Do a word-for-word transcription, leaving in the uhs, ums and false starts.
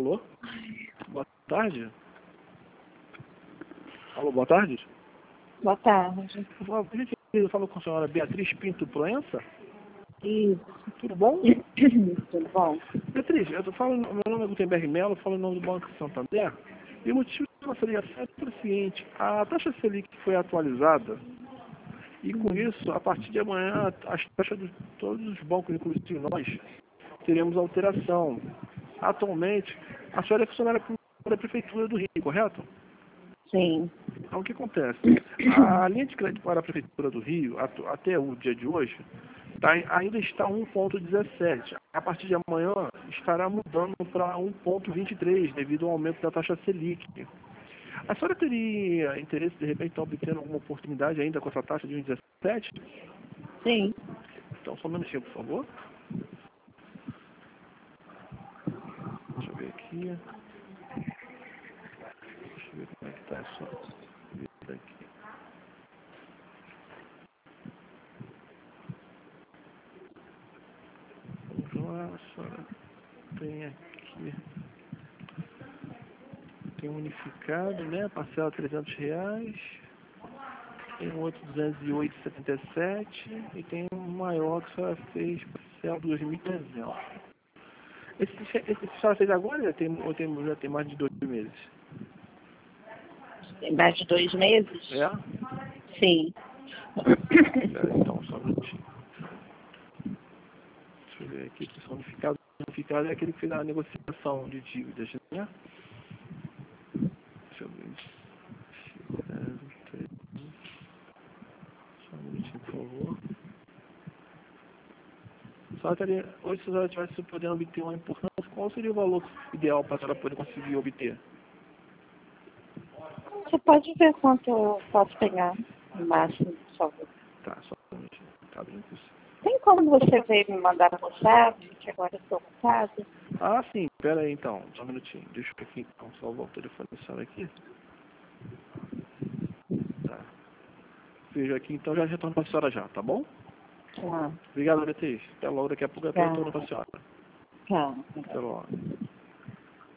Alô? Boa tarde. Alô, boa tarde. Boa tarde. Eu falo com a senhora Beatriz Pinto Proença. Isso. Tudo bom? Tudo bom? Beatriz, eu tô falando, meu nome é Gutenberg Melo, falo em nome do Banco Santander. E o motivo da nossa ligação é o seguinte: a taxa Selic foi atualizada e com isso, a partir de amanhã, as taxas de todos os bancos, inclusive nós, teremos alteração. Atualmente, a senhora é funcionária da Prefeitura do Rio, correto? Sim. Então, o que acontece? A linha de crédito para a Prefeitura do Rio, até o dia de hoje, tá, ainda está um ponto dezessete. A partir de amanhã, estará mudando para um ponto vinte e três, devido ao aumento da taxa Selic. A senhora teria interesse, de repente, em obtendo alguma oportunidade ainda com essa taxa de um vírgula dezessete? Sim. Então, só um minutinho, por favor. Deixa eu ver aqui. Deixa eu ver como é que está a sua vida aqui. Vamos lá, a senhora tem aqui. Tem um unificado, né? Parcela trezentos reais. Tem um outro duzentos e oito vírgula setenta e sete. E tem um maior que a senhora fez, parcela dois mil e trezentos. Esse, esse que a senhora fez agora já tem, ou tem, já tem mais de dois meses? Tem mais de dois meses? É? Sim. Espera, então, só um minutinho. Deixa eu ver aqui, que são unificados. Unificado é aquele que fez a negociação de dívidas, né? Deixa eu ver. Só um minutinho, por favor. Só teria, hoje, se a senhora estivesse podendo obter uma importância, qual seria o valor ideal para a senhora poder conseguir obter? Você pode ver quanto eu posso pegar no máximo, por favor. Tá, só um minutinho. Tá abrindo isso. Tem como você ver me mandar por WhatsApp, que agora eu estou ocupada? Ah, sim. Pera aí, então. Só um minutinho. Deixa eu aqui, então, salvar o telefone da senhora aqui. Tá. Vejo aqui, então já retorno para a senhora já, tá bom? Tá. Obrigado, Beatriz. Até logo. Daqui a pouco eu Tá. retorno para a senhora. Tá. Até logo.